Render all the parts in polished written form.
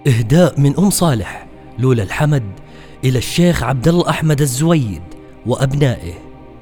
إهداء من أم صالح لولا الحمد إلى الشيخ عبد الله أحمد الزويد وأبنائه.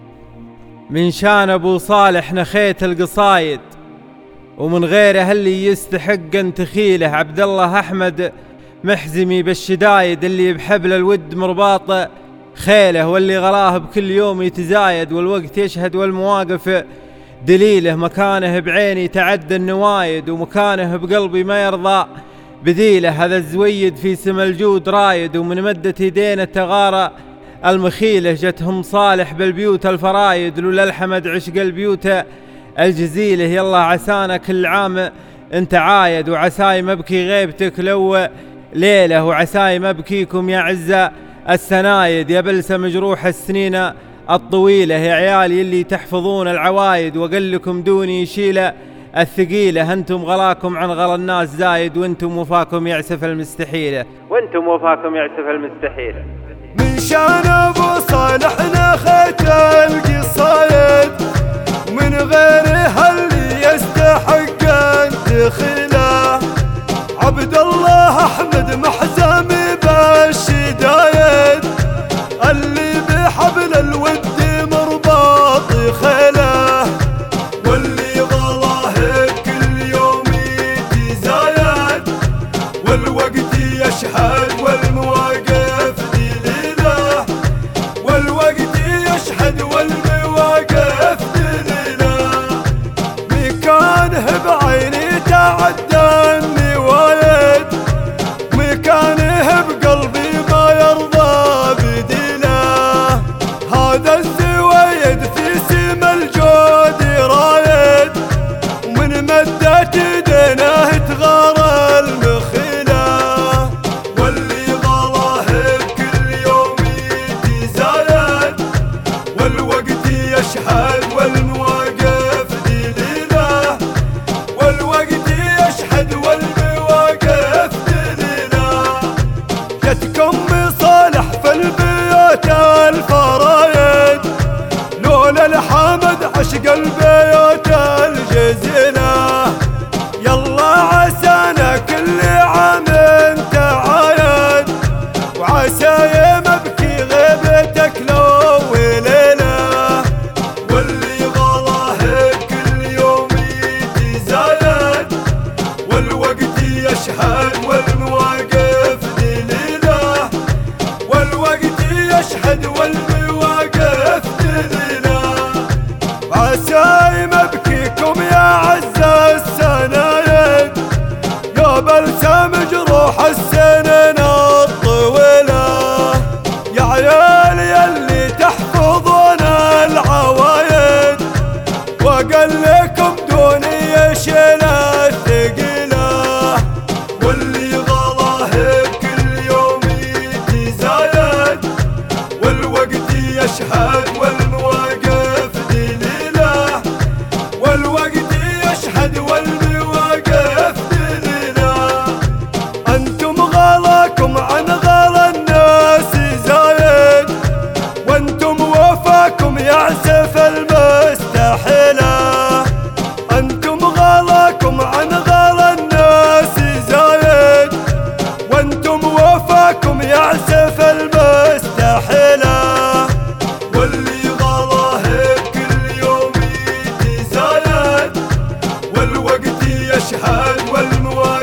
من شان أبو صالح نخيت القصايد، ومن غيره اللي يستحق أن تخيله عبد الله أحمد محزمي بالشدايد، اللي بحبل الود مرباط خيله، واللي غلاه بكل يوم يتزايد، والوقت يشهد والمواقف دليله. مكانه بعيني تعدى النوايد، ومكانه بقلبي ما يرضى بديله. هذا الزويد في سما الجود رايد، ومن مدة يدينا تغارى المخيله. جتهم صالح بالبيوت الفرايد، لولا الحمد عشق البيوت الجزيله. يلا عسانا كل عام انت عايد، وعساي مبكي غيبتك لو ليله، وعساي مبكيكم يا عزة السنايد. يا بلسة مجروح السنين الطويلة، يا عيالي اللي تحفظون العوايد، وقل لكم دوني يشيل الثقيلة. انتم غلاكم عن غلا الناس زايد، وانتم وفاكم يعسف المستحيلة، وانتم وفاكم يعسف المستحيلة. من شان ابو صالح نخيت القصايد، ومن غيره اللي يستحق ان تخيله. عبد الله احمد محزمي بالشدايد، اللي بحبل الود مرباط خيله، واللي ظلاه كل يوم يتزايد، والوقت يشهد والمواقف دليله، والوقت يشهد والمواقف دليله. مكانه بعيني تعدى النوايد، مكانه بقلبي ما يرضى بديله. هذا الزويد في سما الجود رايد، ومن مدة يدينه تغارى المخيله، واللي ظلاه كل يوم يتزايد، والوقت يشهد والمواقف دليله، والوقت يشهد والمواقف دليله. جتكم صالح في البيوت الفرايد، لولا الحمد عشق البيوت الجزيله. يلا عسانا كل عام انت عايد، وعسى مبكي غيبتك لو ليله، واللي غلاه كل يوم يتزايد، والوقت يشهد والمواقف دليله، والوقت يشهد والمواقف دليله. عساي مبكيكم يا عزة السنايد، يا بلسة مجروح السنين الطويلة. يا عيال يلي تحفظون العوايد، وقال لكم دوني يشيل الثقيلة، واللي غلاه كل يوم يتزايد، والوقت يشهد والمواقف دليله، والوقت يشهد والمواقف دليله. انتم غلاكم عن غلا الناس زايد، وانتم وفاكم يعسف المستحيله. انتم غلاكم عن غلا الناس زايد، وانتم وفاكم يعسف المستحيله، واللي غلاه كل يوم يتزايد، والوقت يشهد والمواقف